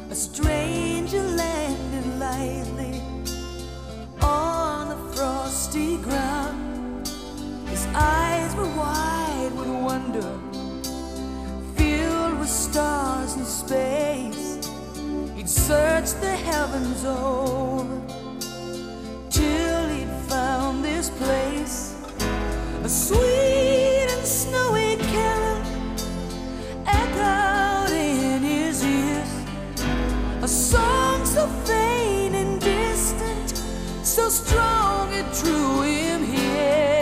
A stranger landed lightly on the frosty ground. His eyes were wide with wonder, filled with stars and space. He'd searched the heavens over till he'd found this place. A sweet and snowy carol echoed in his ears, a song so faint and distant, so strong it drew him here.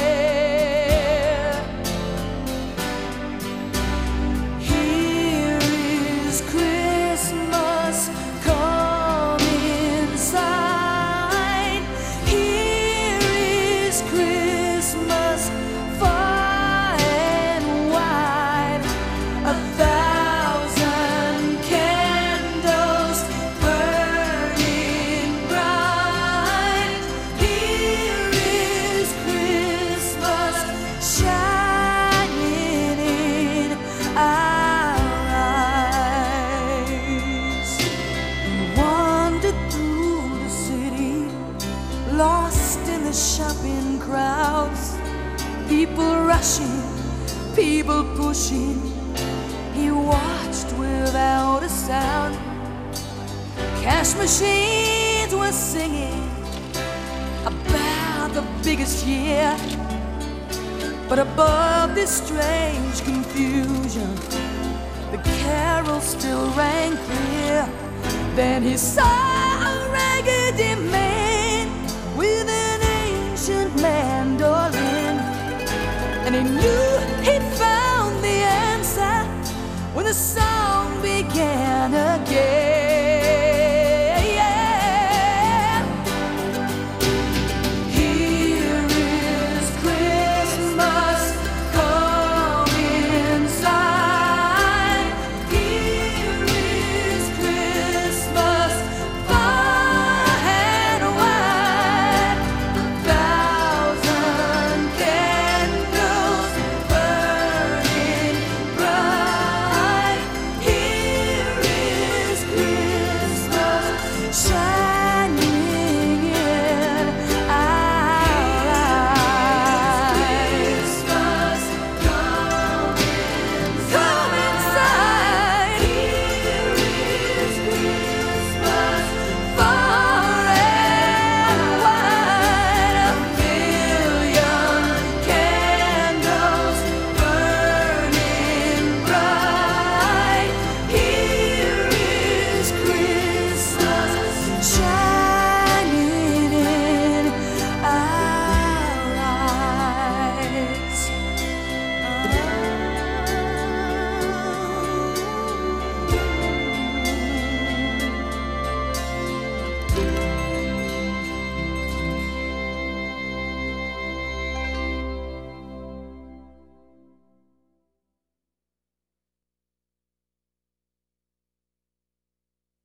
Here is Christmas, come inside. Here is Christmas, far and wide. 1,000 candles burning bright. Here is Christmas shining in our eyes. We wandered through the city, lost in the shopping crowds. People rushing, people pushing. He watched without a sound. Cash machines were singing about the biggest year. But above this strange confusion, the carol still rang clear. Then he saw a raggedy man with an ancient mandolin, and he knew he'd found the answer when the sun